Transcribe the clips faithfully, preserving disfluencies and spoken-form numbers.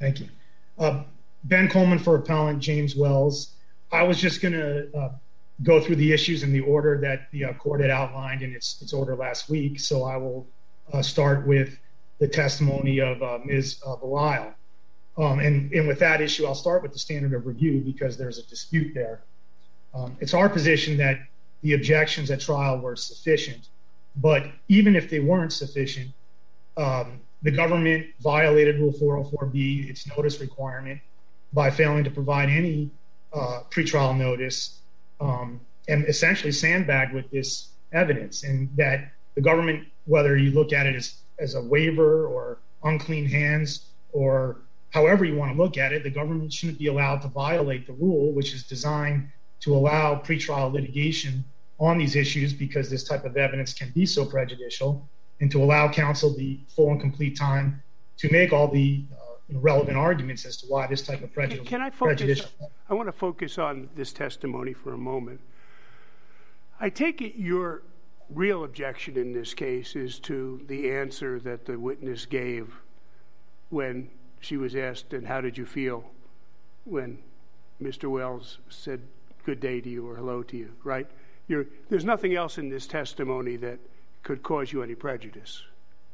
Thank you. Uh, Ben Coleman for appellant, James Wells. I was just going to uh, go through the issues in the order that the uh, court had outlined in its, its order last week. So I will uh, start with the testimony of uh, Miz Uh, Belisle. Um, and, and with that issue, I'll start with the standard of review because there's a dispute there. Um, it's our position that the objections at trial were sufficient, but even if they weren't sufficient, um, the government violated Rule four oh four B, its notice requirement, by failing to provide any uh, pretrial notice um, and essentially sandbagged with this evidence. And that the government, whether you look at it as, as a waiver or unclean hands or however you want to look at it, the government shouldn't be allowed to violate the rule, which is designed to allow pretrial litigation on these issues because this type of evidence can be so prejudicial, and to allow counsel the full and complete time to make all the uh, you know, relevant arguments as to why this type of prejudice. Can, can I focus? Prejudicial. I want to focus on this testimony for a moment. I take it your real objection in this case is to the answer that the witness gave when she was asked, and how did you feel when Mister Wells said good day to you or hello to you, right? You're, there's nothing else in this testimony that could cause you any prejudice.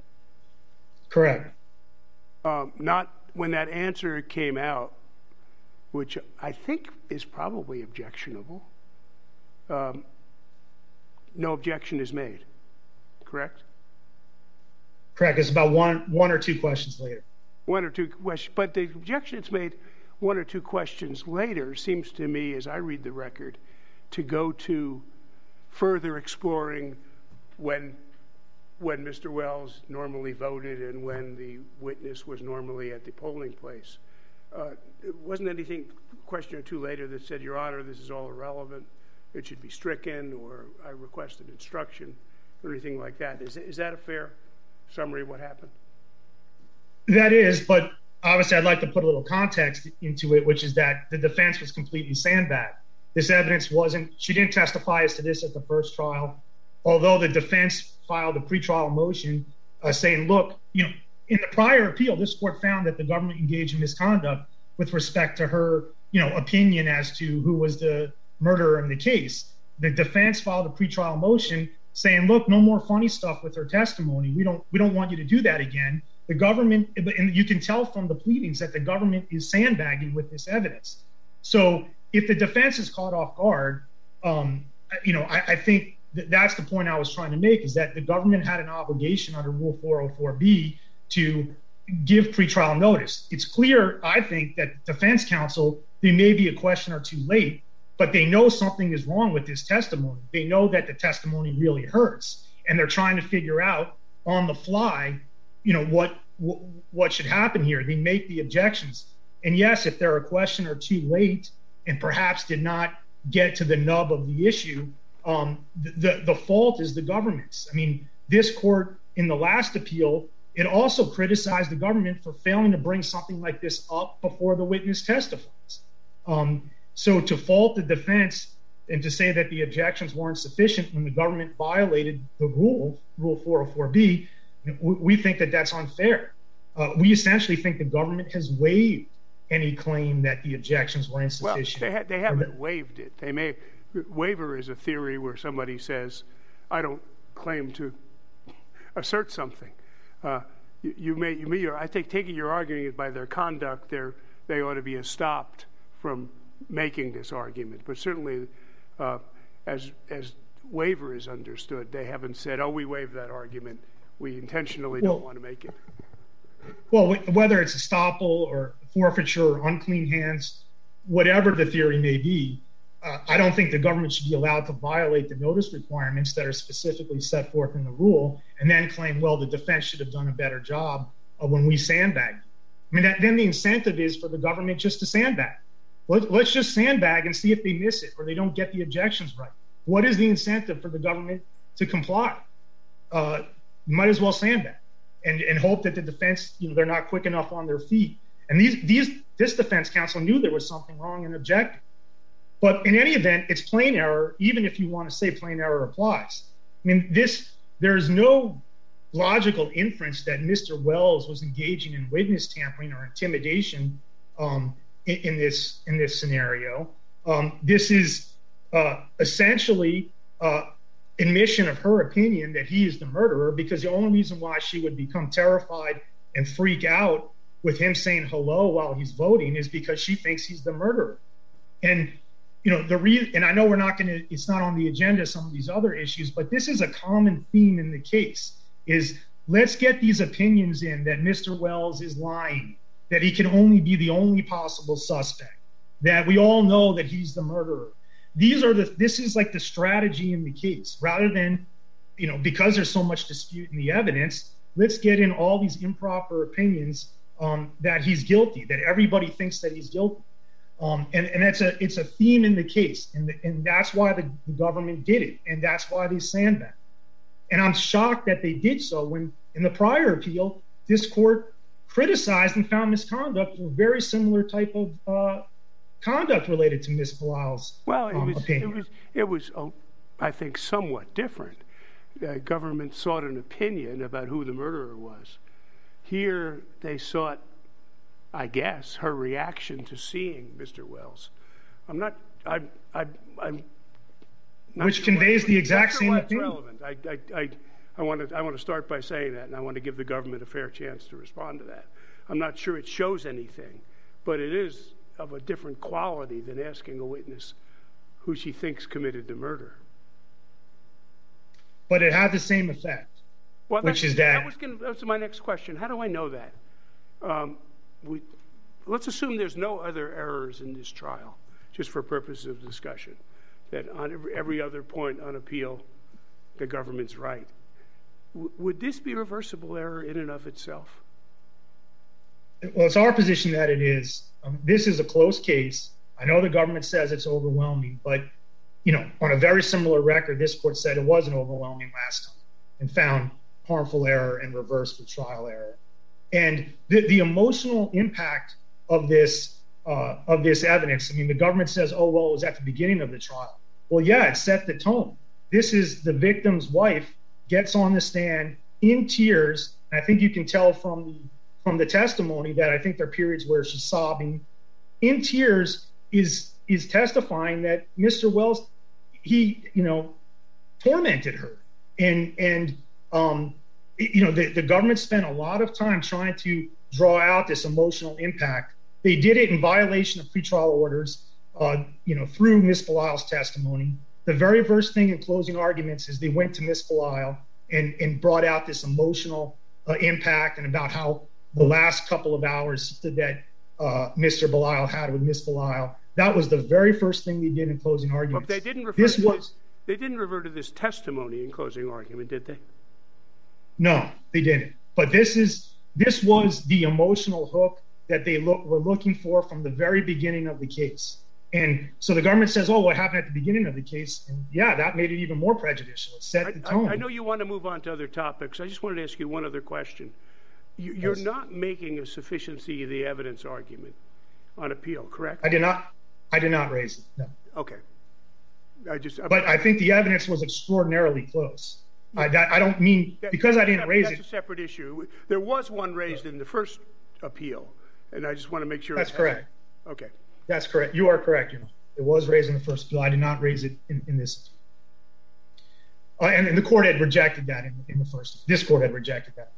Correct. Um, not when that answer came out, which I think is probably objectionable. Um, no objection is made, correct? Correct. It's about one, one or two questions later. One or two questions, but the objection that's made one or two questions later seems to me, as I read the record, to go to further exploring when when Mister Wells normally voted and when the witness was normally at the polling place. Uh, wasn't anything, question or two later, that said, Your Honor, this is all irrelevant, it should be stricken, or I request an instruction, or anything like that? Is, is that a fair summary of what happened? That is, but obviously I'd like to put a little context into it, which is that the defense was completely sandbagged. This evidence wasn't, she didn't testify as to this at the first trial, although the defense filed a pretrial motion uh, saying, look, you know, in the prior appeal, this court found that the government engaged in misconduct with respect to her, you know, opinion as to who was the murderer in the case. The defense filed a pretrial motion saying, look, no more funny stuff with her testimony. We don't, we don't want you to do that again. The government, and you can tell from the pleadings that the government is sandbagging with this evidence. So if the defense is caught off guard, um, you know, I, I think that that's the point I was trying to make, is that the government had an obligation under Rule four oh four B to give pretrial notice. It's clear, I think, that defense counsel, they may be a question or two late, but they know something is wrong with this testimony. They know that the testimony really hurts, and they're trying to figure out on the fly, you know, what, what what should happen here. They make the objections. And yes, if they're a question or two late and perhaps did not get to the nub of the issue, um, the, the, the fault is the government's. I mean, this court in the last appeal, it also criticized the government for failing to bring something like this up before the witness testifies. Um, so to fault the defense and to say that the objections weren't sufficient when the government violated the rule, Rule four oh four B, we think that that's unfair. Uh, we essentially think the government has waived any claim that the objections were insufficient. Well, they, ha- they haven't the- waived it. They may waiver is a theory where somebody says, "I don't claim to assert something." Uh, you, you may, you may. I think taking your arguing it by their conduct, they they ought to be stopped from making this argument. But certainly, uh, as as waiver is understood, they haven't said, "Oh, we waived that argument. We intentionally well, don't want to make it." Well, whether it's estoppel or forfeiture or unclean hands, whatever the theory may be, uh, I don't think the government should be allowed to violate the notice requirements that are specifically set forth in the rule and then claim, well, the defense should have done a better job of when we sandbagged. I mean, that, then the incentive is for the government just to sandbag. Let, let's just sandbag and see if they miss it or they don't get the objections right. What is the incentive for the government to comply? Uh, you might as well sandbag and, and hope that the defense, you know, they're not quick enough on their feet. And these, these, this defense counsel knew there was something wrong and objected. But in any event, it's plain error, even if you want to say plain error applies. I mean, this, there's no logical inference that Mister Wells was engaging in witness tampering or intimidation um, in, in this in this scenario. Um, this is uh, essentially uh, admission of her opinion that he is the murderer, because the only reason why she would become terrified and freak out with him saying hello while he's voting is because she thinks he's the murderer. And you know the reason, and I know we're not going to, it's not on the agenda, some of these other issues, but this is a common theme in the case, is let's get these opinions in that Mister Wells is lying, that he can only be the only possible suspect, that we all know that he's the murderer. These are the, this is like the strategy in the case, rather than, you know, because there's so much dispute in the evidence, let's get in all these improper opinions um, that he's guilty, that everybody thinks that he's guilty. Um, and, and that's a, it's a theme in the case. And, the, and that's why the, the government did it. And that's why they sandbagged. And I'm shocked that they did so when in the prior appeal, this court criticized and found misconduct for very similar type of uh, conduct related to Miz Bilal's well, it um, was, opinion. It was, it was uh, I think, somewhat different. Uh, government sought an opinion about who the murderer was. Here, they sought, I guess, her reaction to seeing Mister Wells. I'm not, I, I, I'm not Which sure conveys why, the exact sure same why it's opinion. relevant. I, I, I, I want to, I want to start by saying that, and I want to give the government a fair chance to respond to that. I'm not sure it shows anything, but it is of a different quality than asking a witness who she thinks committed the murder. But it had the same effect, well, which is that... That was, gonna, that was my next question. How do I know that? Um, we, let's assume there's no other errors in this trial, just for purposes of discussion, that on every, every other point on appeal, the government's right. W- would this be reversible error in and of itself? Well, it's our position that it is. Um, this is a close case. I know the government says it's overwhelming, but you know, on a very similar record, this court said it wasn't overwhelming last time and found harmful error and reversed for trial error. And the, the emotional impact of this uh, of this evidence. I mean, the government says, "Oh, well, it was at the beginning of the trial." Well, yeah, it set the tone. This is the victim's wife gets on the stand in tears, and I think you can tell from the from the testimony that I think there are periods where she's sobbing in tears, is is testifying that Mister Wells, he, you know, tormented her. And, and um, you know, the, the government spent a lot of time trying to draw out this emotional impact. They did it in violation of pretrial orders, uh, you know, through Miz Bilal's testimony. The very first thing in closing arguments is they went to Miz Bilal and, and brought out this emotional uh, impact and about how the last couple of hours that uh, Mister Bilal had with Miz Bilal. That was the very first thing they did in closing arguments. But they didn't refer this to was this, they didn't refer to this testimony in closing argument, did they? No, they didn't. But this is this was the emotional hook that they look, were looking for from the very beginning of the case. And so the government says, "Oh, what happened at the beginning of the case?" And yeah, that made it even more prejudicial. It set the tone. I, I know you want to move on to other topics. I just wanted to ask you one other question. You, you're yes. not making a sufficiency of the evidence argument on appeal, correct? I did not. I did not raise it. No. Okay. I just. But I think the evidence was extraordinarily close. I, I don't mean because I didn't raise it. That's a separate issue. There was one raised in the first appeal, and I just want to make sure. That's correct. Okay. That's correct. You are correct. You know, it was raised in the first appeal. I did not raise it in, in this. Uh, and, and the court had rejected that in, in the first. This court had rejected that.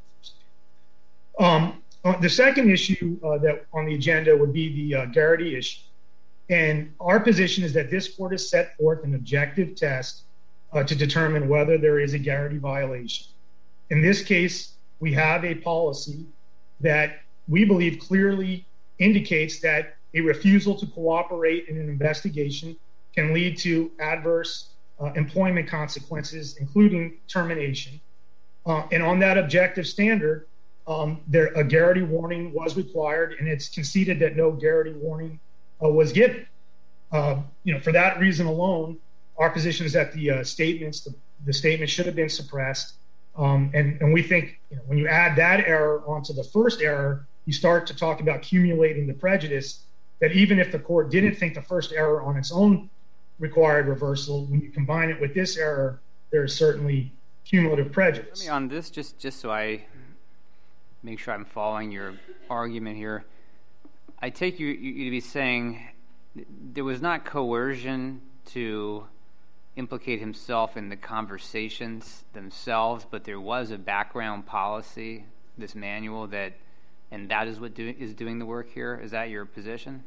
Um, uh, the second issue uh, that on the agenda would be the uh, Garrity issue. And our position is that this court has set forth an objective test uh, to determine whether there is a Garrity violation. In this case, we have a policy that we believe clearly indicates that a refusal to cooperate in an investigation can lead to adverse uh, employment consequences, including termination. Uh, and on that objective standard, Um, there, a Garrity warning was required, and it's conceded that no Garrity warning uh, was given. Uh, you know, for that reason alone, our position is that the uh, statements, the, the statement should have been suppressed. Um, and, and we think, you know, when you add that error onto the first error, you start to talk about accumulating the prejudice. That even if the court didn't think the first error on its own required reversal, when you combine it with this error, there is certainly cumulative prejudice. Let me on this, just, just so I make sure I'm following your argument here. I take you, you to be saying there was not coercion to implicate himself in the conversations themselves, but there was a background policy, this manual, that, and that is what do, is doing the work here? Is that your position?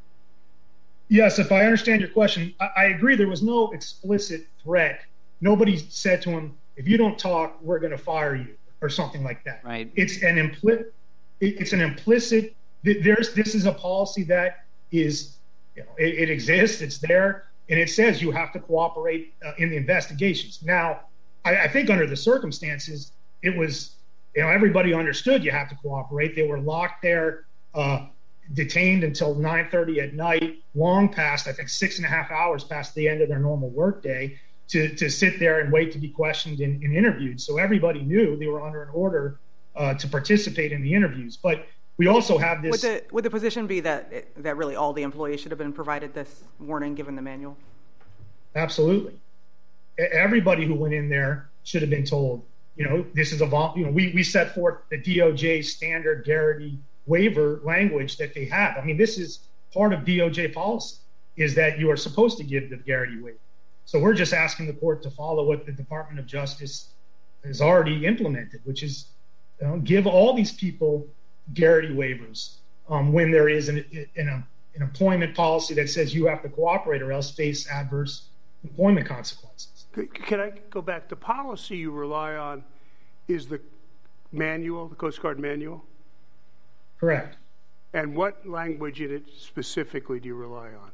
Yes, if I understand your question, I, I agree there was no explicit threat. Nobody said to him, if you don't talk, we're going to fire you, or something like that. Right. It's an implicit, it's an implicit, there's, this is a policy that is, you know, it, it exists, it's there, and it says you have to cooperate uh, in the investigations. Now, I, I think under the circumstances, it was, you know, everybody understood you have to cooperate. They were locked there, uh, detained until nine thirty at night, long past, I think six and a half hours past the end of their normal workday, to, to sit there and wait to be questioned and, and interviewed. So everybody knew they were under an order uh, to participate in the interviews. But we also have this... Would the, would the position be that, that really all the employees should have been provided this warning given the manual? Absolutely. Everybody who went in there should have been told, you know, this is a, vol- you know, we, we set forth the D O J standard Garrity waiver language that they have. I mean, this is part of D O J policy, is that you are supposed to give the Garrity waiver. So we're just asking the court to follow what the Department of Justice has already implemented, which is, you know, give all these people Garrity waivers um, when there is an, an, an employment policy that says you have to cooperate or else face adverse employment consequences. Can I go back? The policy you rely on is the manual, the Coast Guard manual? Correct. And what language in it specifically do you rely on?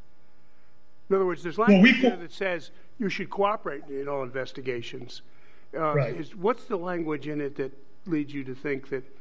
In other words, there's language well, we co- that says you should cooperate in all investigations. Uh, right. Is, what's the language in it that leads you to think that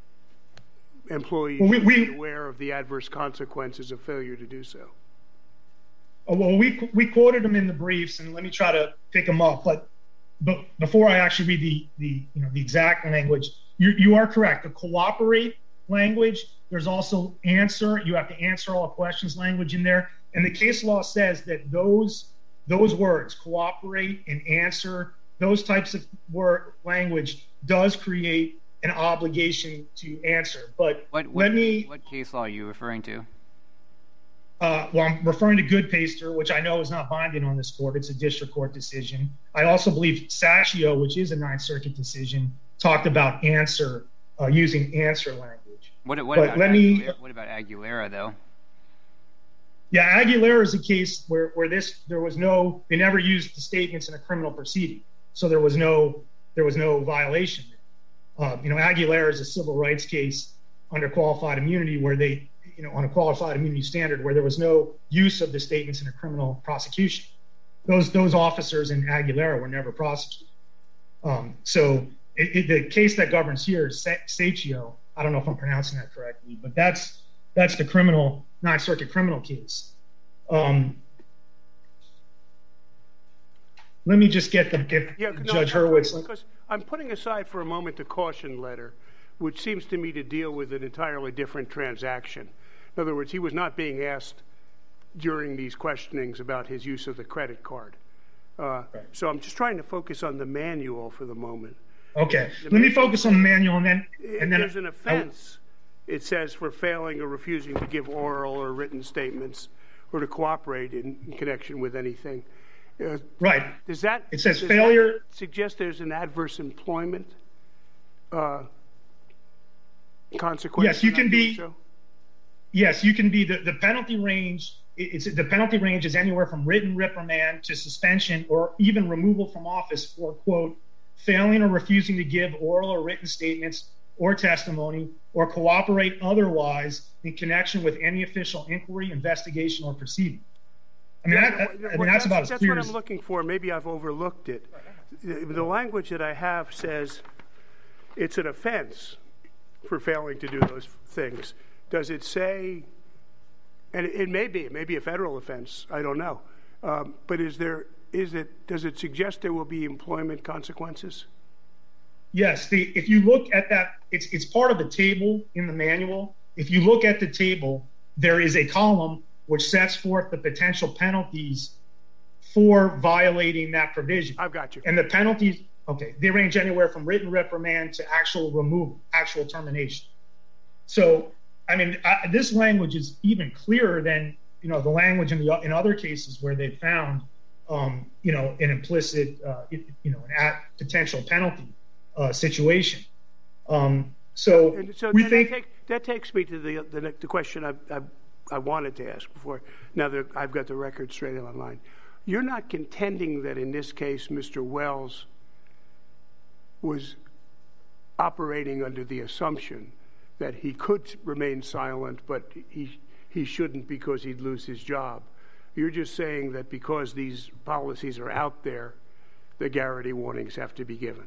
employees well, we, should we, be aware of the adverse consequences of failure to do so? Oh, well, we we quoted them in the briefs, and let me try to pick them up. But but before I actually read the the you know the exact language, you you are correct. The cooperate language. There's also answer. You have to answer all questions language in there. And the case law says that those those words, cooperate and answer, those types of word language does create an obligation to answer. But what, what, let me. What case law are you referring to? Uh, well, I'm referring to Goodpaster, which I know is not binding on this court. It's a district court decision. I also believe Saccio, which is a Ninth Circuit decision, talked about answer, uh, using answer language. What, what, but about let Aguilera, me, what about Aguilera, though? Yeah, Aguilera is a case where, where this there was no they never used the statements in a criminal proceeding, so there was no there was no violation. Uh, you know, Aguilera is a civil rights case under qualified immunity where they you know on a qualified immunity standard where there was no use of the statements in a criminal prosecution. Those those officers in Aguilera were never prosecuted. Um, so it, it, the case that governs here is Saccio. I don't know if I'm pronouncing that correctly, but that's that's the criminal Ninth Circuit criminal case. Um, let me just get the if yeah, no, Judge I'm, Hurwitz. Because I'm putting aside for a moment the caution letter, which seems to me to deal with an entirely different transaction. In other words, he was not being asked during these questionings about his use of the credit card. Uh, right. So I'm just trying to focus on the manual for the moment. Okay, the let me focus on the manual, and then and then there's an offense. It says for failing or refusing to give oral or written statements or to cooperate in, in connection with anything. Uh, right. Does that it says does failure that suggest there's an adverse employment uh, consequence? Yes, you can be. So? Yes, you can be. The, the penalty range. It's the penalty range is anywhere from written reprimand to suspension or even removal from office for quote failing or refusing to give oral or written statements or testimony, or cooperate otherwise in connection with any official inquiry, investigation, or proceeding. I mean, yeah, that, well, I mean well, that's, that's about as That's clear what as... I'm looking for. Maybe I've overlooked it. The, the language that I have says it's an offense for failing to do those things. Does it say, and it, it may be, it may be a federal offense, I don't know, um, but is there, is it, does it suggest there will be employment consequences? Yes, the, if you look at that, it's it's part of the table in the manual. If you look at the table, there is a column which sets forth the potential penalties for violating that provision. I've got you. And the penalties Okay, they range anywhere from written reprimand to actual removal, actual termination. So, I mean, I, this language is even clearer than, you know, the language in the in other cases where they found, um, you know, an implicit, uh, you know, an at potential penalty uh, situation. Um, so, and so we that, think that, take, that takes me to the the, the question I, I I wanted to ask before. Now that I've got the record straight online, you're not contending that in this case, Mister Wells was operating under the assumption that he could remain silent, but he he shouldn't because he'd lose his job. You're just saying that because these policies are out there, the Garrity warnings have to be given.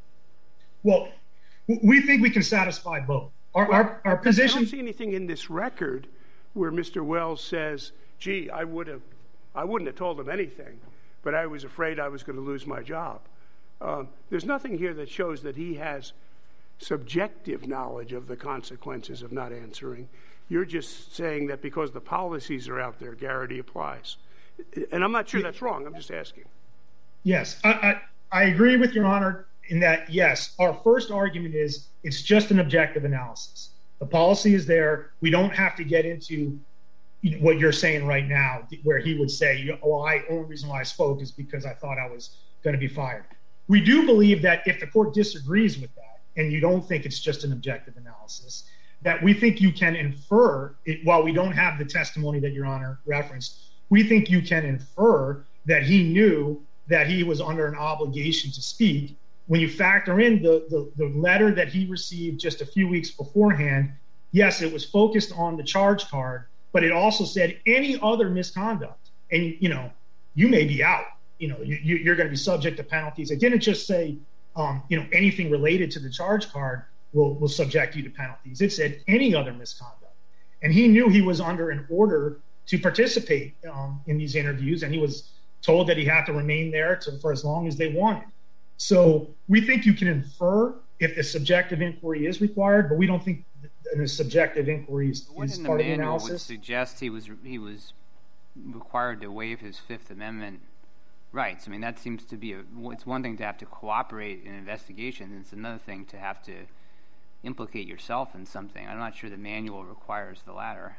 Well, we think we can satisfy both. Our well, our, our position. I don't see anything in this record where Mister Wells says, "Gee, I would have, I wouldn't have told him anything, but I was afraid I was going to lose my job." Um, there's nothing here that shows that he has subjective knowledge of the consequences of not answering. You're just saying that because the policies are out there, Garrity applies. And I'm not sure that's wrong. I'm just asking. Yes, I, I, I agree with Your Honor in that, yes, our first argument is it's just an objective analysis. The policy is there. We don't have to get into what you're saying right now, where he would say, oh, I only reason why I spoke is because I thought I was going to be fired. We do believe that if the court disagrees with that, and you don't think it's just an objective analysis, that we think you can infer, it, while we don't have the testimony that Your Honor referenced, we think you can infer that he knew that he was under an obligation to speak. When you factor in the, the, the letter that he received just a few weeks beforehand, yes, it was focused on the charge card, but it also said any other misconduct, and, you know, you may be out. You know, you, you're going to be subject to penalties. It didn't just say, um, you know, anything related to the charge card will, will subject you to penalties. It said any other misconduct. And he knew he was under an order to participate um, in these interviews, and he was told that he had to remain there to, for as long as they wanted. So we think you can infer if the subjective inquiry is required, but we don't think the subjective inquiry is, is part of the analysis. Would suggest he was he was required to waive his Fifth Amendment rights. I mean, that seems to be a, it's one thing to have to cooperate in investigations, and it's another thing to have to implicate yourself in something. I'm not sure the manual requires the latter.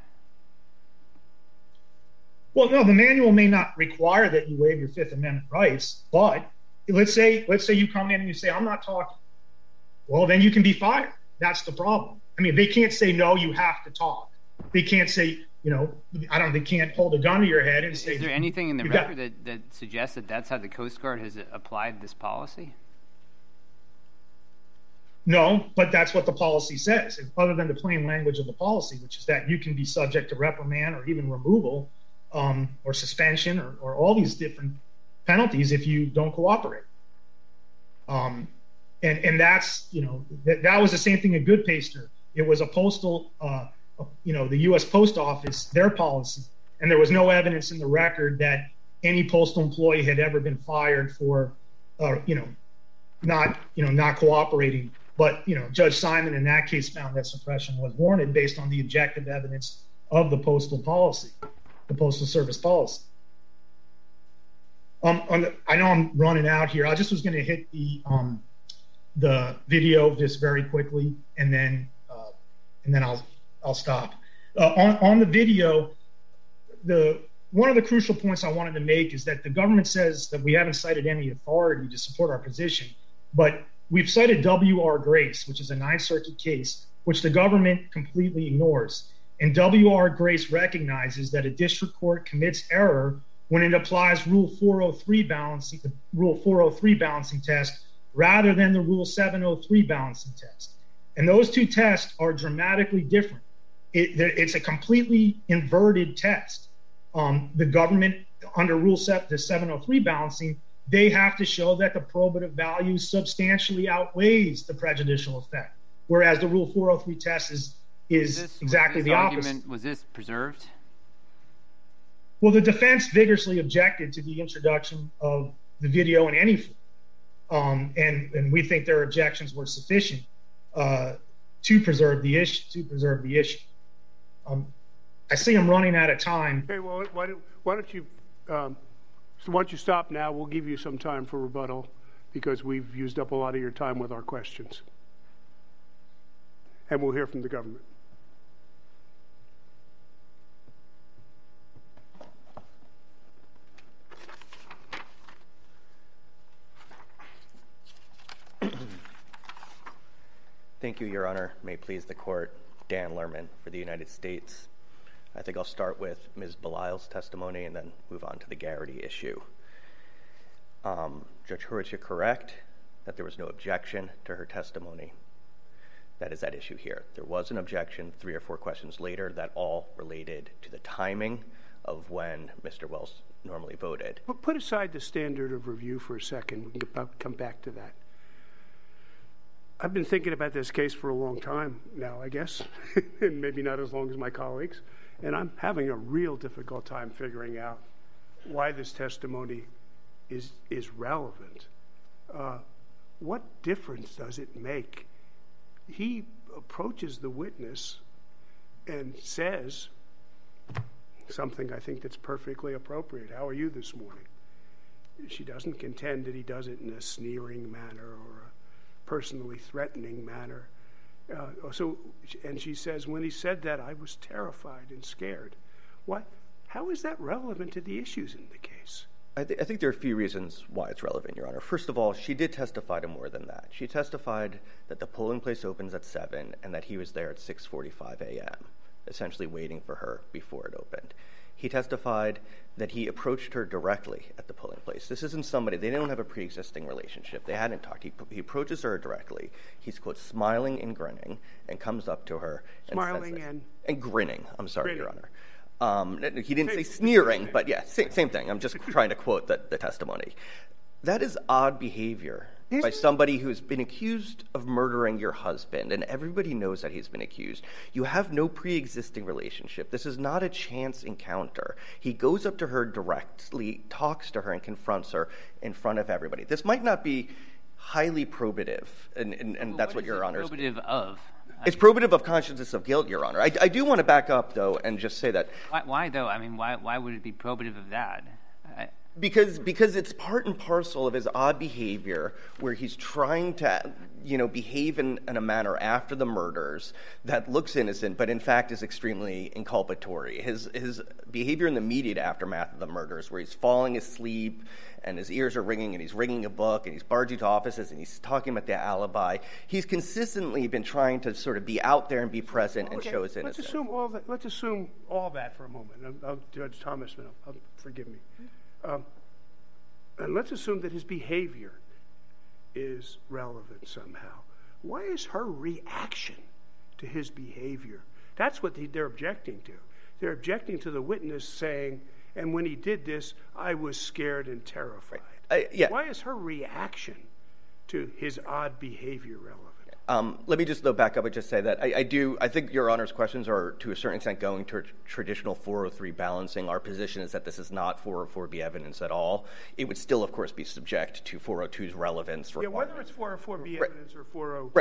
Well, no, the manual may not require that you waive your Fifth Amendment rights, but let's say let's say you come in and you say, I'm not talking. Well, then you can be fired. That's the problem. I mean, they can't say, no, you have to talk. They can't say, you know, I don't, they can't hold a gun to your head and say. Is there anything in the record that, that suggests that that's how the Coast Guard has applied this policy? No, but that's what the policy says, other than the plain language of the policy, which is that you can be subject to reprimand or even removal um, or suspension or, or all these different penalties if you don't cooperate. Um, and, and that's, you know, that, that was the same thing at Goodpaster. It was a postal, uh, you know, the U S Post Office, their policy. And there was no evidence in the record that any postal employee had ever been fired for, uh, you know, not, you know, not cooperating. But, you know, Judge Simon in that case found that suppression was warranted based on the objective evidence of the postal policy, the Postal Service policy. Um, on the, I know I'm running out here. I just was going to hit the um, the video just very quickly, and then uh, and then I'll I'll stop. Uh, on on the video, the one of the crucial points I wanted to make is that the government says that we haven't cited any authority to support our position, but we've cited W R Grace, which is a Ninth Circuit case, which the government completely ignores. And W R Grace recognizes that a district court commits error when it applies Rule four oh three balancing, the Rule four oh three balancing test, rather than the Rule seven oh three balancing test. And those two tests are dramatically different. It, it's a completely inverted test. Um, the government, under Rule seven, the seven oh three balancing, they have to show that the probative value substantially outweighs the prejudicial effect, whereas the Rule four oh three test is is this, exactly the opposite. Argument, was this preserved? Well, the defense vigorously objected to the introduction of the video in any form, um, and and we think their objections were sufficient uh, to preserve the issue. To preserve the issue. Um, I see I'm running out of time. Okay, well, why don't why don't you um, so why don't you stop now? We'll give you some time for rebuttal, because we've used up a lot of your time with our questions. And we'll hear from the government. Thank you, Your Honor. May it please the court, Dan Lerman for the United States. I think I'll start with Miz Belisle's testimony and then move on to the Garrity issue. Um, Judge Hurwitz, you're correct that there was no objection to her testimony. That is at issue here. There was an objection three or four questions later that all related to the timing of when Mister Wells normally voted. But put aside the standard of review for a second. We can come back to that. I've been thinking about this case for a long time now, I guess, and maybe not as long as my colleagues, and I'm having a real difficult time figuring out why this testimony is is relevant. Uh, what difference does it make? He approaches the witness and says something I think that's perfectly appropriate. How are you this morning? She doesn't contend that he does it in a sneering manner or a personally threatening manner. Uh, so, and she says, when he said that, I was terrified and scared. What? How is that relevant to the issues in the case? I, th- I think there are a few reasons why it's relevant, Your Honor. First of all, she did testify to more than that. She testified that the polling place opens at seven and that he was there at six forty-five a.m., essentially waiting for her before it opened. He testified that he approached her directly at the polling place. This isn't somebody, they don't have a pre-existing relationship. They hadn't talked. He, he approaches her directly. He's, quote, smiling and grinning and comes up to her. And Smiling says, and? And grinning. I'm sorry, Grinning. Your Honor. Um, he didn't say sneering, but yeah, same, same thing. I'm just trying to quote the, the testimony. That is odd behavior by somebody who's been accused of murdering your husband, and everybody knows that he's been accused. You have no pre-existing relationship. This is not a chance encounter. He goes up to her directly, talks to her, and confronts her in front of everybody. This might not be highly probative, and, and, and well, that's what, what Your Honor is. Probative of? It's probative of consciousness of guilt, Your Honor. I, I do want to back up, though, and just say that. Why, why though? I mean, why why would it be probative of that? I, Because because it's part and parcel of his odd behavior where he's trying to, you know, behave in, in a manner after the murders that looks innocent, but in fact is extremely inculpatory. His his behavior in the immediate aftermath of the murders, where he's falling asleep and his ears are ringing and he's ringing a book and he's barging to offices and he's talking about the alibi. He's consistently been trying to sort of be out there and be present and okay, show his innocence. Let's assume all that. Let's assume all that for a moment. I'll, I'll, Judge Thomas, I'll, I'll, forgive me. Um, and let's assume that his behavior is relevant somehow. Why is her reaction to his behavior? That's what they're objecting to. They're objecting to the witness saying, and when he did this, I was scared and terrified. Uh, yeah. Why is her reaction to his odd behavior relevant? Um, let me just, though, back up and just say that I, I do, I think Your Honor's questions are, to a certain extent, going to traditional four oh three balancing. Our position is that this is not four oh four B evidence at all. It would still, of course, be subject to four oh two's relevance requirement. Yeah, whether it's four oh four B right. evidence or four oh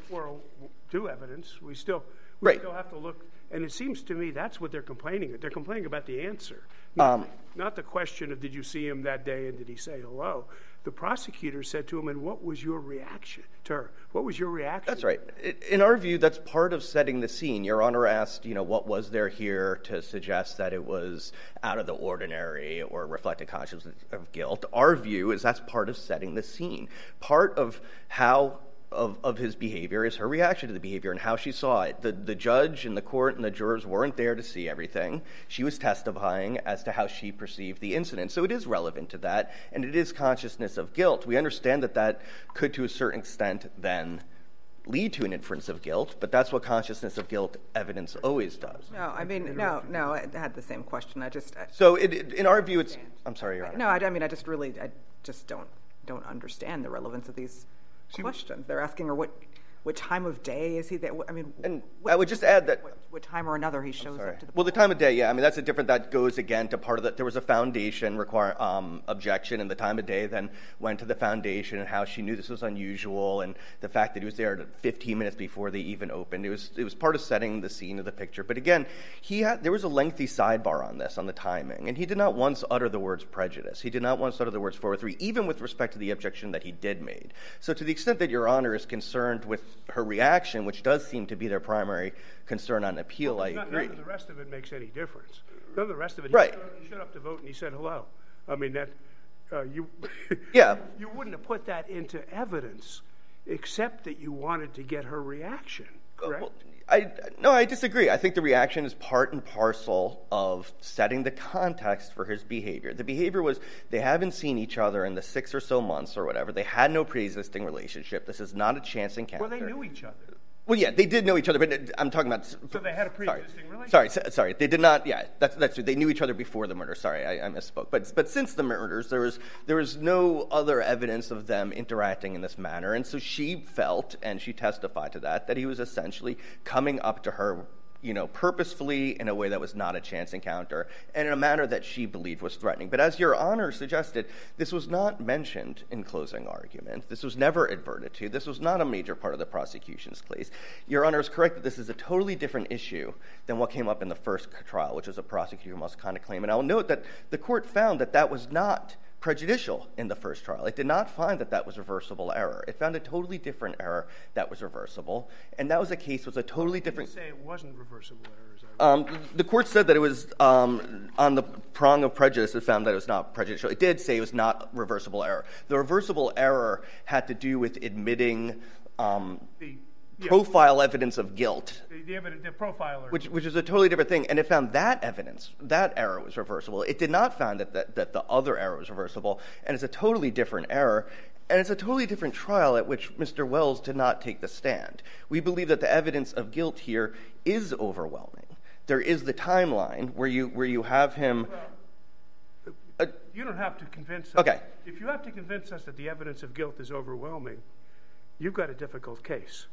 two right. evidence, we still we right. still have to look. And it seems to me that's what they're complaining about. They're complaining about the answer, not, um, not the question of did you see him that day and did he say hello. The prosecutor said to him, and what was your reaction to her? What was your reaction? That's right. In our view, that's part of setting the scene. Your Honor asked, you know, what was there here to suggest that it was out of the ordinary or reflected consciousness of guilt. Our view is that's part of setting the scene. Part of how Of, of his behavior is her reaction to the behavior and how she saw it. The the judge and the court and the jurors weren't there to see everything. She was testifying as to how she perceived the incident. So it is relevant to that, and it is consciousness of guilt. We understand that that could, to a certain extent, then lead to an inference of guilt, but that's what consciousness of guilt evidence always does. No, I mean, no, no, I had the same question. I just... I, so it, it, in our view, it's... I'm sorry, Your Honor. No, I, I mean, I just really, I just don't don't understand the relevance of these questions. They're asking her what what time of day is he there? I mean, And what, I would just add that... What, what time or another he shows up to the Well, the time of day, yeah. I mean, that's a different, that goes again to part of the, there was a foundation require, um, objection, and the time of day then went to the foundation and how she knew this was unusual, and the fact that he was there fifteen minutes before they even opened. It was, it was part of setting the scene of the picture. But again, he had, there was a lengthy sidebar on this, on the timing, and he did not once utter the words prejudice. He did not once utter the words four oh three, even with respect to the objection that he did make. So to the extent that Your Honor is concerned with her reaction, which does seem to be their primary concern on appeal, well, I not, agree. None of the rest of it makes any difference. None of the rest of it, right. he, showed, he showed up to vote and he said hello. I mean, that uh, you, yeah. you wouldn't have put that into evidence except that you wanted to get her reaction, correct? Well, I, no, I disagree. I think the reaction is part and parcel of setting the context for his behavior. The behavior was they haven't seen each other in the six or so months or whatever. They had no pre-existing relationship. This is not a chance encounter. Well, they knew each other. Well, yeah, they did know each other, but I'm talking about... So they had a pre-existing sorry, relationship. Sorry, sorry, they did not, yeah, that's, that's true. They knew each other before the murder. Sorry, I, I misspoke. But but since the murders, there was, there was no other evidence of them interacting in this manner. And so she felt, and she testified to that, that he was essentially coming up to her, you know, purposefully in a way that was not a chance encounter and in a manner that she believed was threatening. But as Your Honor suggested, this was not mentioned in closing argument. This was never adverted to. This was not a major part of the prosecution's case. Your Honor is correct that this is a totally different issue than what came up in the first trial, which is a prosecutor misconduct claim. And I'll note that the court found that that was not prejudicial in the first trial. It did not find that that was reversible error. It found a totally different error that was reversible, and that was a case with a totally different... Say it wasn't reversible errors. Um, the court said that it was um, on the prong of prejudice. It found that it was not prejudicial. It did say it was not reversible error. The reversible error had to do with admitting um, the, yeah. profile evidence of guilt. The, the, evidence, the profiler. Which, which is a totally different thing. And it found that evidence, that error was reversible. It did not find that, that, that the other error was reversible. And it's a totally different error. And it's a totally different trial at which Mister Wells did not take the stand. We believe that the evidence of guilt here is overwhelming. There is the timeline where you where you have him... Well, uh, you don't have to convince us. Okay. If you have to convince us that the evidence of guilt is overwhelming, you've got a difficult case.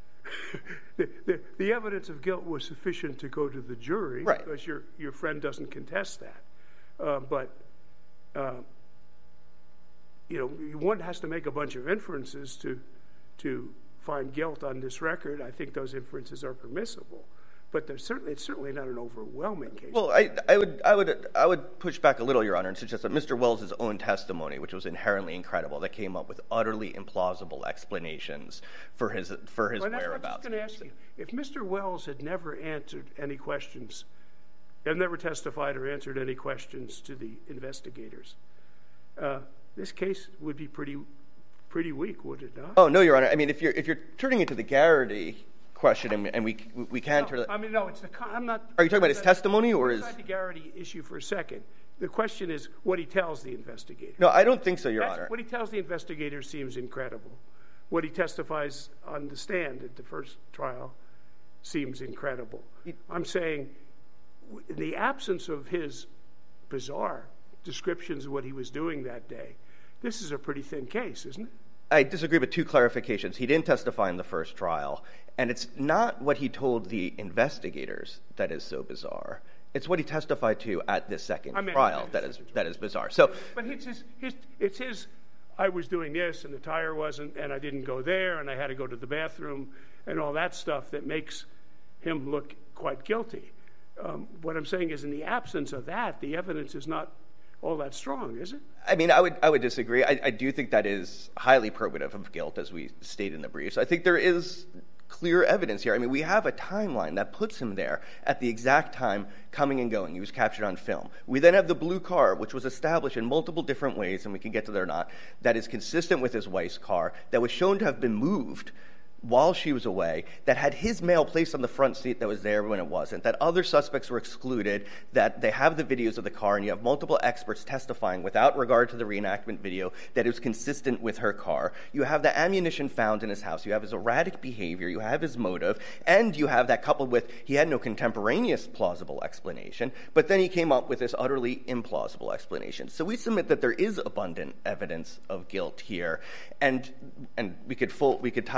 the, the, the evidence of guilt was sufficient to go to the jury, right, because your, your friend doesn't contest that. Uh, but, uh, you know, one has to make a bunch of inferences to, to find guilt on this record. I think those inferences are permissible. But there's certainly, it's certainly not an overwhelming case. Well, I, I would, I would, I would push back a little, Your Honor, and suggest that Mister Wells' own testimony, which was inherently incredible, that came up with utterly implausible explanations for his for his well, that's whereabouts. What I was going to ask you. If Mister Wells had never answered any questions, had never testified or answered any questions to the investigators, uh, this case would be pretty, pretty weak, would it not? Oh no, Your Honor. I mean, if you're if you're turning it to the Garrity question, and, and we we can no, turn. I mean, no, it's the. I'm not. Are you talking about his testimony or his? Aside the Garrity issue for a second. The question is what he tells the investigators. No, I don't think so, Your That's, Honor. What he tells the investigators seems incredible. What he testifies on the stand at the first trial seems incredible. I'm saying, in the absence of his bizarre descriptions of what he was doing that day, this is a pretty thin case, isn't it? I disagree with two clarifications. He didn't testify in the first trial, and it's not what he told the investigators that is so bizarre. It's what he testified to at this second I mean, trial that is that is bizarre. So, but it's his, his, it's his. I was doing this, and the tire wasn't, and I didn't go there, and I had to go to the bathroom, and all that stuff that makes him look quite guilty. Um, what I'm saying is, in the absence of that, the evidence is not all that strong, is it? I mean, I would I would disagree. I, I do think that is highly probative of guilt, as we state in the briefs. I think there is clear evidence here. I mean, we have a timeline that puts him there at the exact time, coming and going. He was captured on film. We then have the blue car, which was established in multiple different ways, and we can get to that or not, that is consistent with his wife's car, that was shown to have been moved while she was away, that had his mail placed on the front seat that was there when it wasn't, that other suspects were excluded, that they have the videos of the car, and you have multiple experts testifying without regard to the reenactment video that it was consistent with her car. You have the ammunition found in his house. You have his erratic behavior. You have his motive. And you have that coupled with he had no contemporaneous plausible explanation, but then he came up with this utterly implausible explanation. So we submit that there is abundant evidence of guilt here, and and we could full, we could tie this into the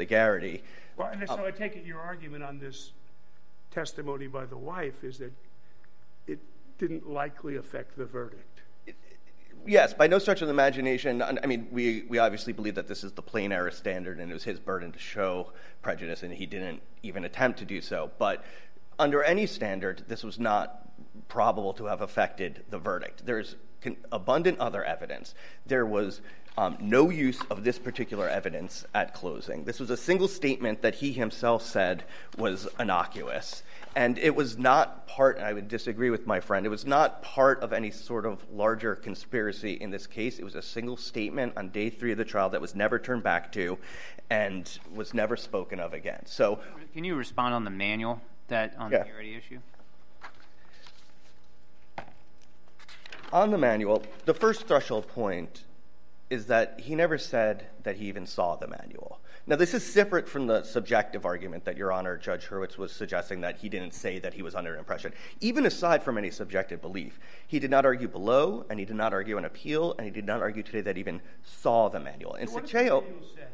the Garrity. Well, and so I take it your argument on this testimony by the wife is that it didn't likely affect the verdict. Yes, by no stretch of the imagination. I mean, we, we obviously believe that this is the plain error standard, and it was his burden to show prejudice, and he didn't even attempt to do so. But under any standard, this was not probable to have affected the verdict. There's con- abundant other evidence. There was um, no use of this particular evidence at closing. This was a single statement that he himself said was innocuous. And it was not part, and I would disagree with my friend, it was not part of any sort of larger conspiracy in this case. It was a single statement on day three of the trial that was never turned back to and was never spoken of again. So, can you respond on the manual that on yeah. the Garrity issue? On the manual, the first threshold point is that he never said that he even saw the manual. Now, this is separate from the subjective argument that Your Honor, Judge Hurwitz was suggesting that he didn't say that he was under impression. Even aside from any subjective belief, he did not argue below, and he did not argue an appeal, and he did not argue today that he even saw the manual. In What if Saccheo, the manual said,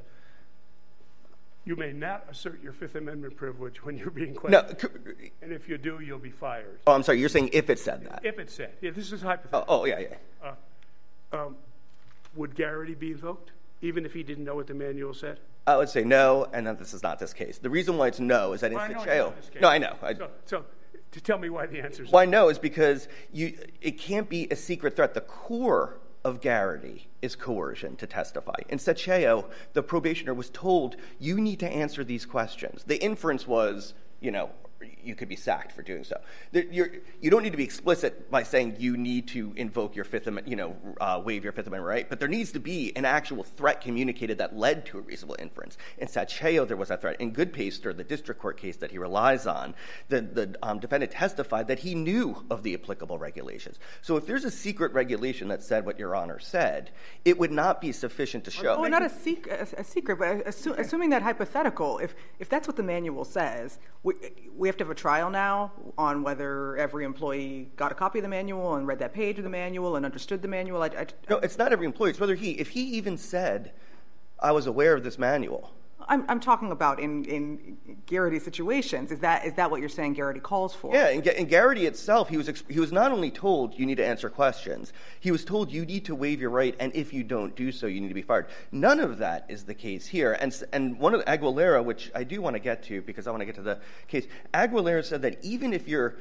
you may not assert your Fifth Amendment privilege when you're being questioned, no, and if you do, you'll be fired. Oh, I'm sorry, you're saying if it said that. If it said, yeah, this is hypothetical. Oh, oh yeah, yeah. Uh, um, would Garrity be invoked, even if he didn't know what the manual said? I would say no, and that this is not this case. The reason why it's no is that in Well, I know it's Saccheo, not this case. no, I know. I, So, so to tell me why the answer is why no is because you, it can't be a secret threat. The core of Garrity is coercion to testify. In Saccheo, the probationer was told, you need to answer these questions. The inference was, you know, you could be sacked for doing so. You're, you don't need to be explicit by saying you need to invoke your Fifth Amendment, you know, uh, waive your Fifth Amendment right, but there needs to be an actual threat communicated that led to a reasonable inference. In Saccheo, there was that threat. In Goodpaster, the district court case that he relies on, the, the um, defendant testified that he knew of the applicable regulations. So if there's a secret regulation that said what Your Honor said, it would not be sufficient to show. Oh, not a, sec- a, a secret, but assu- assuming that hypothetical, if, if that's what the manual says, we, we have to have a trial now on whether every employee got a copy of the manual and read that page of the manual and understood the manual. I, I, no, it's not every employee. It's whether he, if he even said, I was aware of this manual. I'm, I'm talking about in, in Garrity situations. Is that is that what you're saying Garrity calls for? Yeah, in, in Garrity itself, he was he was not only told you need to answer questions, he was told you need to waive your right, and if you don't do so, you need to be fired. None of that is the case here. And and one of the, Aguilera, which I do want to get to because I want to get to the case, Aguilera said that even if you're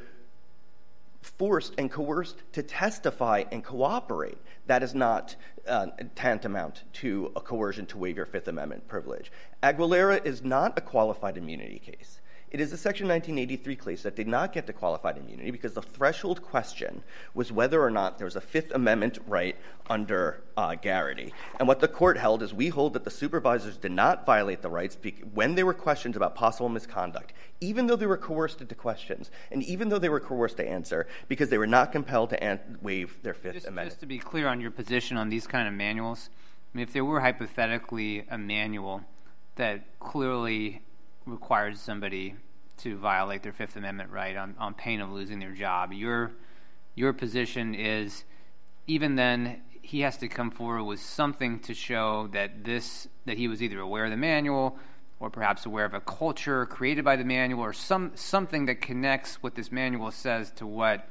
forced and coerced to testify and cooperate, that is not uh, tantamount to a coercion to waive your Fifth Amendment privilege. Aguilera is not a qualified immunity case. It is a Section nineteen eighty-three case that did not get to qualified immunity because the threshold question was whether or not there was a Fifth Amendment right under uh, Garrity. And what the court held is we hold that the supervisors did not violate the rights when there were questions about possible misconduct, even though they were coerced into questions, and even though they were coerced to answer, because they were not compelled to an- waive their Fifth just, Amendment. Just to be clear on your position on these kind of manuals, I mean, if there were hypothetically a manual that clearly required somebody to violate their Fifth Amendment right on, on pain of losing their job, your your position is even then he has to come forward with something to show that this that he was either aware of the manual or perhaps aware of a culture created by the manual or some something that connects what this manual says to what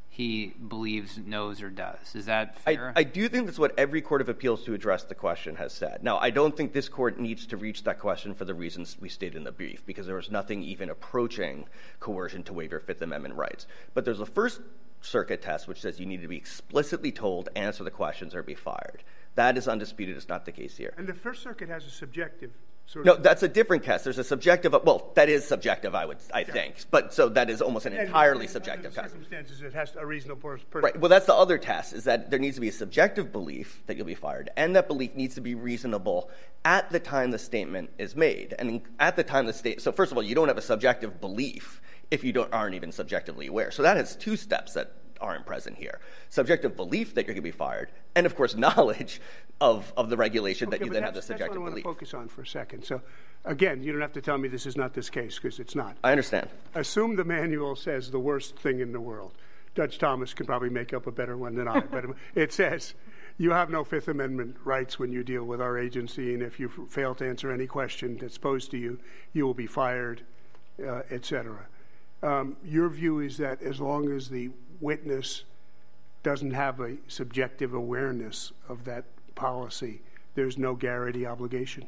he believes, knows, or does. Is that fair? I, I do think that's what every court of appeals to address the question has said. Now, I don't think this court needs to reach that question for the reasons we stated in the brief, because there was nothing even approaching coercion to waive your Fifth Amendment rights. But there's a First Circuit test which says you need to be explicitly told, answer the questions, or be fired. That is undisputed. It's not the case here. And the First Circuit has a subjective sort No, of... that's a different test. There's a subjective, well, that is subjective, I would, I think. But so that is almost an entirely and, subjective under the test. circumstances, it has a reasonable person. Right. Well, that's the other test, is that there needs to be a subjective belief that you'll be fired, and that belief needs to be reasonable at the time the statement is made. And at the time the state, so first of all, you don't have a subjective belief if you don't aren't even subjectively aware. So that has two steps that aren't present here. Subjective belief that you're going to be fired, and of course knowledge of, of the regulation okay, that you then have the subjective that's what I belief. want to focus on for a second. So again, you don't have to tell me this is not this case, because it's not. I understand. Assume the manual says the worst thing in the world. Judge Thomas can probably make up a better one than I, but it says you have no Fifth Amendment rights when you deal with our agency, and if you f- fail to answer any question that's posed to you, you will be fired, uh, et cetera. Um, your view is that as long as the witness doesn't have a subjective awareness of that policy, there's no Garrity obligation?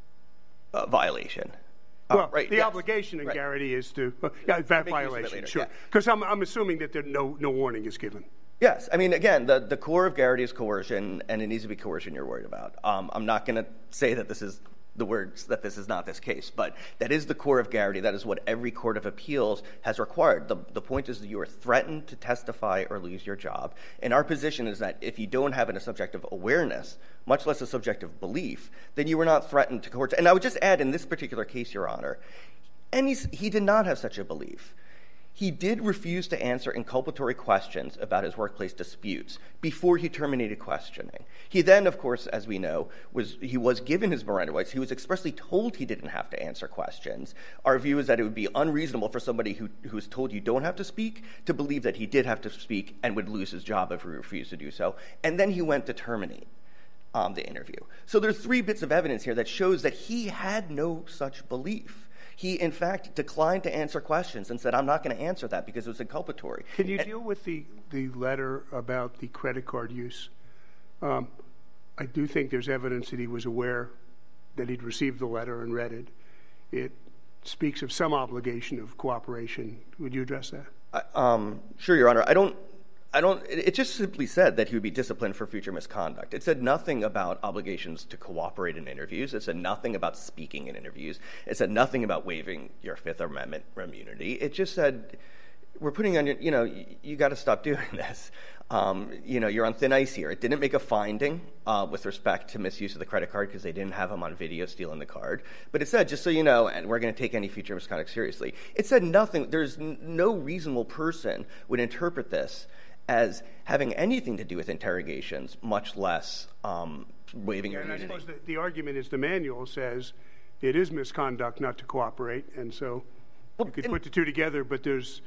Uh, violation. Well, uh, right, the yes. obligation in right. Garrity is to, uh, yeah, that violation, sure. Because yeah. I'm, I'm assuming that there no, no warning is given. Yes. I mean, again, the, the core of Garrity is coercion, and it needs to be coercion you're worried about. Um, I'm not going to say that this is the words that this is not this case, but that is the core of Garrity. That is what every court of appeals has required. The, the point is that you are threatened to testify or lose your job. And our position is that if you don't have a subjective awareness, much less a subjective belief, then you were not threatened to coerce. And I would just add, in this particular case, Your Honor, and he's, he did not have such a belief. He did refuse to answer inculpatory questions about his workplace disputes before he terminated questioning. He then, of course, as we know, was he was given his Miranda rights. He was expressly told he didn't have to answer questions. Our view is that it would be unreasonable for somebody who who's told you don't have to speak to believe that he did have to speak and would lose his job if he refused to do so. And then he went to terminate um, the interview. So there's three bits of evidence here that shows that he had no such belief. He, in fact, declined to answer questions and said, I'm not going to answer that because it was inculpatory. Can you and, deal with the, the letter about the credit card use? Um, I do think there's evidence that he was aware that he'd received the letter and read it. It speaks of some obligation of cooperation. Would you address that? I, um, sure, Your Honor. I don't I don't, it just simply said that he would be disciplined for future misconduct. It said nothing about obligations to cooperate in interviews. It said nothing about speaking in interviews. It said nothing about waiving your Fifth Amendment immunity. It just said, we're putting on your, you know, you, you got to stop doing this. Um, you know, you're on thin ice here. It didn't make a finding uh, with respect to misuse of the credit card because they didn't have him on video stealing the card. But it said, just so you know, and we're going to take any future misconduct seriously. It said nothing. There's n- no reasonable person would interpret this as having anything to do with interrogations, much less um, waiving your immunity. And I suppose the, the argument is the manual says it is misconduct not to cooperate, and so well, you could put the two together, but there's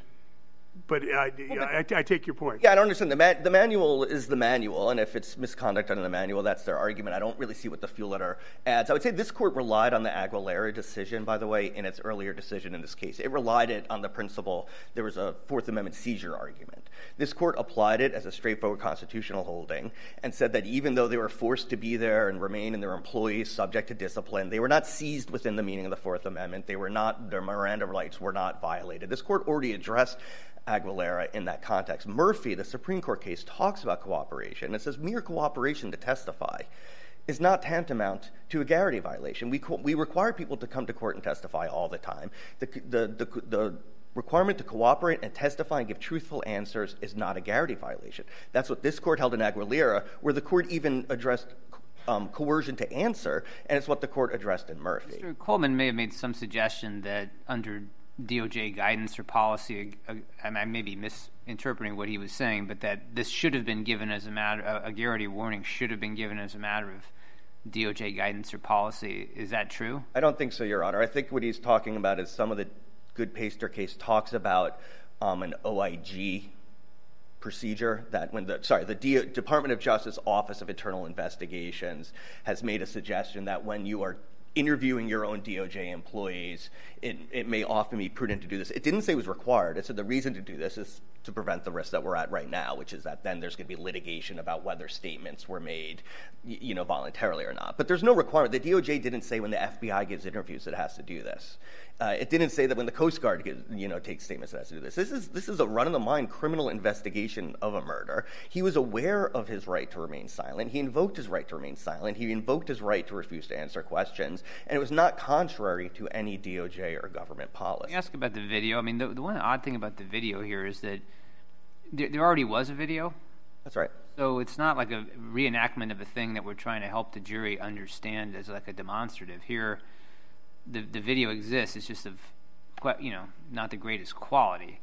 But I, well, I, I take your point. Yeah, I don't understand. The, ma- the manual is the manual, and if it's misconduct under the manual, that's their argument. I don't really see what the fuel letter adds. I would say this court relied on the Aguilera decision, by the way, in its earlier decision in this case. It relied it on the principle there was a Fourth Amendment seizure argument. This court applied it as a straightforward constitutional holding and said that even though they were forced to be there and remain and their employees subject to discipline, they were not seized within the meaning of the Fourth Amendment. They were not, their Miranda rights were not violated. This court already addressed Aguilera in that context. Murphy, the Supreme Court case, talks about cooperation. It says mere cooperation to testify is not tantamount to a Garrity violation. We co- we require people to come to court and testify all the time. The, the, the, the requirement to cooperate and testify and give truthful answers is not a Garrity violation. That's what this court held in Aguilera, where the court even addressed um, coercion to answer, and it's what the court addressed in Murphy. Mister Coleman may have made some suggestion that under D O J guidance or policy, uh, I may be misinterpreting what he was saying, but that this should have been given as a matter, uh, a Garrity warning should have been given as a matter of D O J guidance or policy. Is that true? I don't think so, Your Honor. I think what he's talking about is some of the Goodpaster case talks about um, an O I G procedure that when the, sorry, the D- Department of Justice Office of Internal Investigations has made a suggestion that when you are interviewing your own D O J employees, it, it may often be prudent to do this. It didn't say it was required. It said the reason to do this is to prevent the risk that we're at right now, which is that then there's going to be litigation about whether statements were made, you know, voluntarily or not. But there's no requirement. The D O J didn't say when the F B I gives interviews it has to do this. Uh, it didn't say that when the Coast Guard gives, you know, takes statements it has to do this. This is this is a run-of-the-mind criminal investigation of a murder. He was aware of his right to remain silent. He invoked his right to remain silent. He invoked his right to refuse to answer questions, and it was not contrary to any D O J or government policy. Let me ask about the video. I mean, the, the one odd thing about the video here is that there, there already was a video. That's right. So it's not like a reenactment of a thing that we're trying to help the jury understand as like a demonstrative. Here, the the video exists. It's just of, you know, not the greatest quality.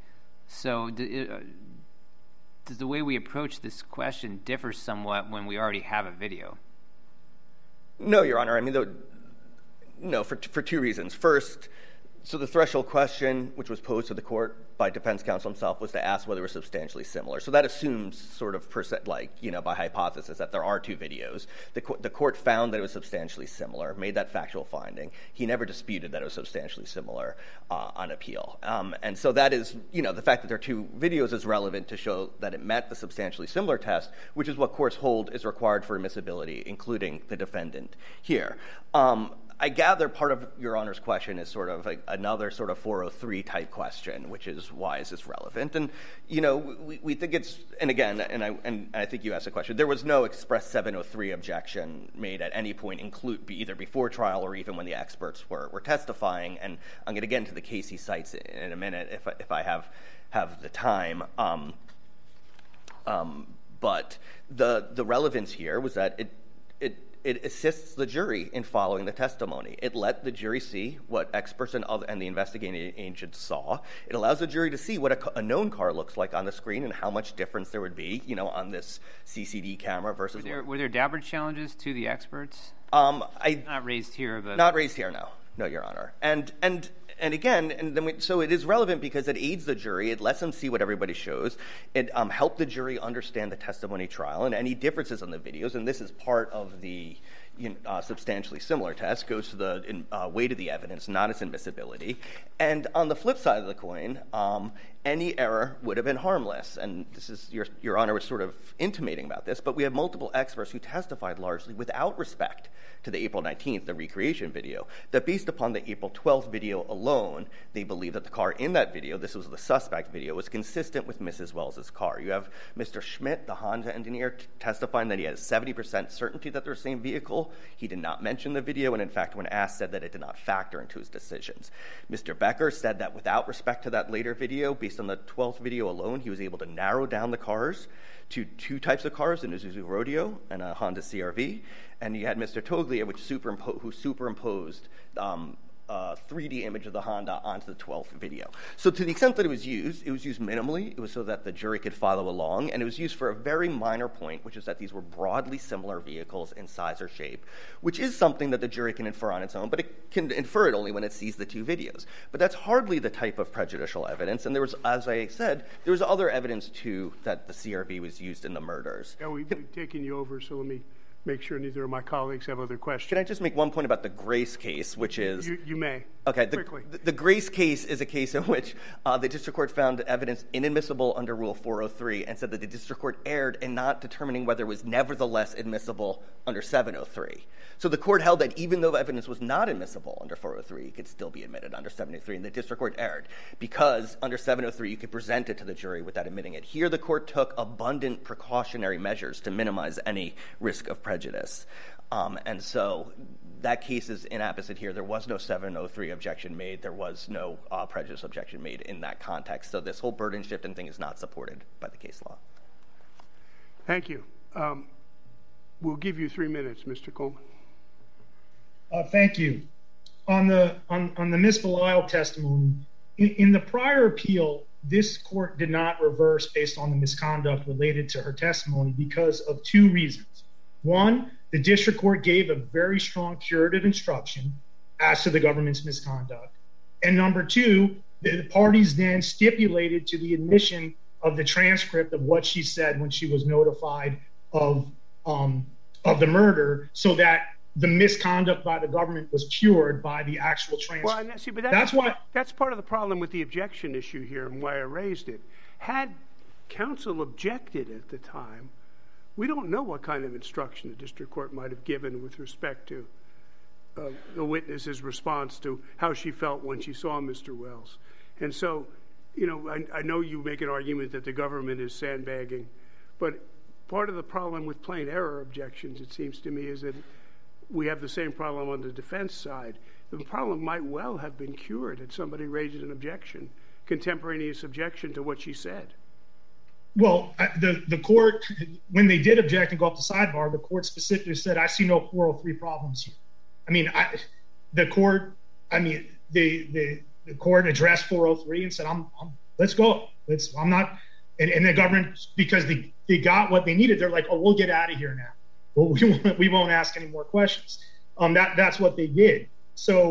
So do, uh, does the way we approach this question differ somewhat when we already have a video? No, Your Honor. I mean, the, no, for for two reasons. First, so the threshold question, which was posed to the court by defense counsel himself, was to ask whether they were substantially similar. So that assumes sort of, percent, like, you know, by hypothesis that there are two videos. The, co- the court found that it was substantially similar, made that factual finding. He never disputed that it was substantially similar uh, on appeal. Um, and so that is, you know, the fact that there are two videos is relevant to show that it met the substantially similar test, which is what courts hold is required for admissibility, including the defendant here. Um, I gather part of Your Honor's question is sort of a, another sort of four oh three type question, which is why is this relevant? And, you know, we, we think it's, and again, and I, and I think you asked the question, there was no express seven oh three objection made at any point, include either before trial or even when the experts were, were testifying. And I'm going to get into the case he cites in a minute if, if I have, have the time. Um, um, but the, the relevance here was that it, it, It assists the jury in following the testimony. It let the jury see what experts and, other, and the investigating agents saw. It allows the jury to see what a, a known car looks like on the screen and how much difference there would be, you know, on this C C D camera versus. Were there, were there Daubert challenges to the experts? Um, I not raised here, but not raised here. No, no, Your Honor. And and. And again, and then we, so it is relevant because it aids the jury. It lets them see what everybody shows. It um, helped the jury understand the testimony trial and any differences in the videos. And this is part of the you know, uh, substantially similar test, goes to the in, uh, weight of the evidence, not its admissibility. And on the flip side of the coin, um, any error would have been harmless. And this is, your, your Honor was sort of intimating about this, but we have multiple experts who testified largely without respect to the April nineteenth, the recreation video, that based upon the April twelfth video alone, they believe that the car in that video, this was the suspect video, was consistent with Missus Wells's car. You have Mister Schmidt, the Honda engineer, t- testifying that he had seventy percent certainty that they're the same vehicle. He did not mention the video, and in fact, when asked, said that it did not factor into his decisions. Mister Becker said that without respect to that later video, based on the twelfth video alone, he was able to narrow down the cars to two types of cars, an Isuzu Rodeo and a Honda C R V. And you had Mister Toglia, which superimpo- who superimposed um, a three D image of the Honda onto the twelfth video. So to the extent that it was used, it was used minimally. It was so that the jury could follow along. And it was used for a very minor point, which is that these were broadly similar vehicles in size or shape, which is something that the jury can infer on its own, but it can infer it only when it sees the two videos. But that's hardly the type of prejudicial evidence. And there was, as I said, there was other evidence, too, that the C R V was used in the murders. Yeah, we've taken you over, so let me make sure neither of my colleagues have other questions. Can I just make one point about the Grace case, which is... You, you may. Okay, the, Quickly. The, the Grace case is a case in which uh, the district court found evidence inadmissible under Rule four oh three and said that the district court erred in not determining whether it was nevertheless admissible under seven oh three. So the court held that even though evidence was not admissible under four oh three, it could still be admitted under seven oh three, and the district court erred because under seven oh three you could present it to the jury without admitting it. Here the court took abundant precautionary measures to minimize any risk of prejudice. Um, and so that case is inapposite here. There was no seven oh three objection made. There was no uh, prejudice objection made in that context. So this whole burden shifting thing is not supported by the case law. Thank you. Um, we'll give you three minutes, Mister Coleman. Uh, thank you. On the on, on the Miz Belisle testimony, in, in the prior appeal, this court did not reverse based on the misconduct related to her testimony because of two reasons. One, the district court gave a very strong curative instruction as to the government's misconduct. And number two, the parties then stipulated to the admission of the transcript of what she said when she was notified of um, of the murder, so that the misconduct by the government was cured by the actual transcript. Well, and see, but that's, that's why that's part of the problem with the objection issue here and why I raised it. Had counsel objected at the time, we don't know what kind of instruction the district court might have given with respect to uh, the witness's response to how she felt when she saw Mister Wells. And so, you know, I, I know you make an argument that the government is sandbagging, but part of the problem with plain error objections, it seems to me, is that we have the same problem on the defense side. The problem might well have been cured had somebody raised an objection, contemporaneous objection to what she said. Well, the, the court, when they did object and go up the sidebar, the court specifically said, I see no four oh three problems here. I mean, I, the court, I mean, the, the, the court addressed four oh three and said, I'm, I'm let's go. Let's, I'm not, and, and the government, because they, they got what they needed, they're like, oh, we'll get out of here now. Well, we won't, we won't ask any more questions. Um, that, that's what they did. So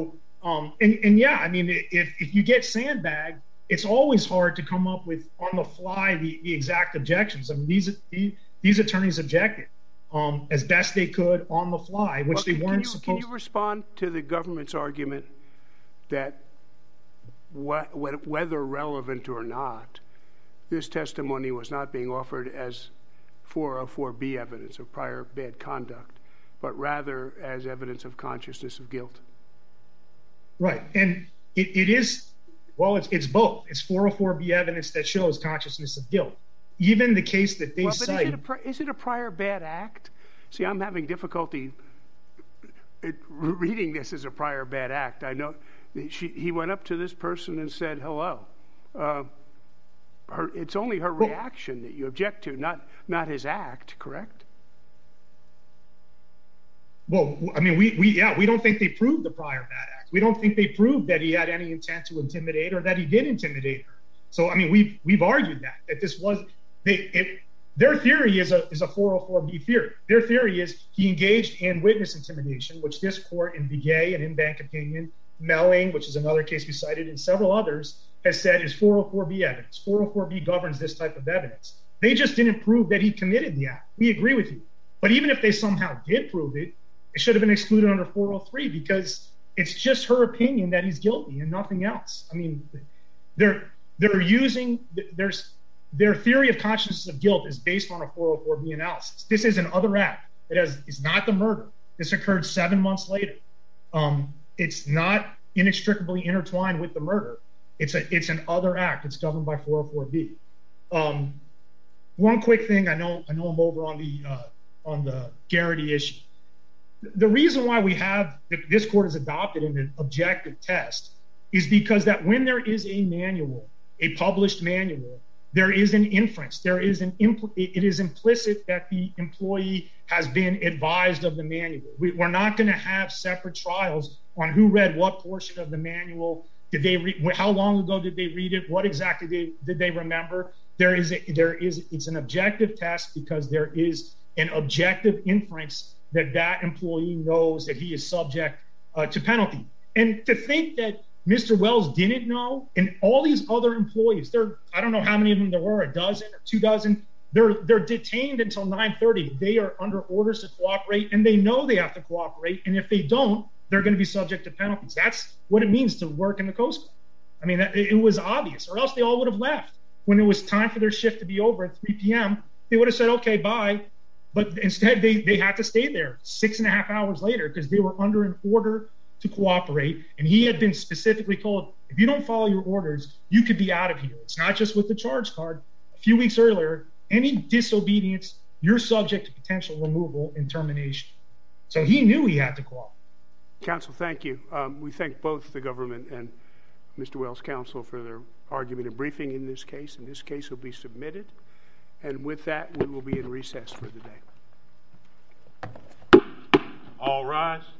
Um, and, and yeah, I mean, if, if you get sandbagged, it's always hard to come up with on the fly the, the exact objections. I mean, these these, these attorneys objected um, as best they could on the fly, which well, they can, weren't can you, supposed to. Can you respond to the government's argument that wh- whether relevant or not, this testimony was not being offered as four oh four B evidence of prior bad conduct, but rather as evidence of consciousness of guilt? Right, and it, it is, well, it's, it's both. It's four oh four B evidence that shows consciousness of guilt. Even the case that they well, but cite... Is it, a, is it a prior bad act? See, I'm having difficulty it, reading this as a prior bad act. I know she, he went up to this person and said hello. Uh, her, it's only her well, reaction that you object to, not not his act, correct? Well, I mean, we, we yeah, we don't think they proved the prior bad act. We don't think they proved that he had any intent to intimidate or that he did intimidate her. So, I mean, we've we've argued that that this was they. It, their theory is a is a four oh four B theory. Their theory is he engaged in witness intimidation, which this court in Begay and in bank opinion, Melling, which is another case we cited, and several others has said is four oh four B evidence. four oh four B governs this type of evidence. They just didn't prove that he committed the act. We agree with you, but even if they somehow did prove it, it should have been excluded under four oh three because it's just her opinion that he's guilty and nothing else. I mean, they're they're using there's their theory of consciousness of guilt is based on a four oh four B analysis. This is an other act. It has it's not the murder. This occurred seven months later. Um, it's not inextricably intertwined with the murder. It's a it's an other act. It's governed by four oh four B. Um, one quick thing. I know I know I'm over on the uh, on the Garrity issue. The reason why we have this court has adopted an objective test is because that when there is a manual, a published manual, there is an inference. There is an impl- it is implicit that the employee has been advised of the manual. We, we're not going to have separate trials on who read what portion of the manual. Did they read? How long ago did they read it? What exactly did, did they remember? There is a, there is it's an objective test because there is an objective inference that that employee knows that he is subject uh, to penalty. And to think that Mister Wells didn't know, and all these other employees, there I don't know how many of them there were, a dozen or two dozen, they're they're detained until nine thirty. They are under orders to cooperate, and they know they have to cooperate. And if they don't, they're going to be subject to penalties. That's what it means to work in the Coast Guard. I mean, it, it was obvious, or else they all would have left. When it was time for their shift to be over at three p.m., they would have said, okay, bye. But instead, they, they had to stay there six and a half hours later because they were under an order to cooperate. And he had been specifically told, if you don't follow your orders, you could be out of here. It's not just with the charge card. A few weeks earlier, any disobedience, you're subject to potential removal and termination. So he knew he had to cooperate. Counsel, thank you. Um, we thank both the government and Mister Wells' counsel for their argument and briefing in this case. And this case will be submitted. And with that, we will be in recess for the day. All rise.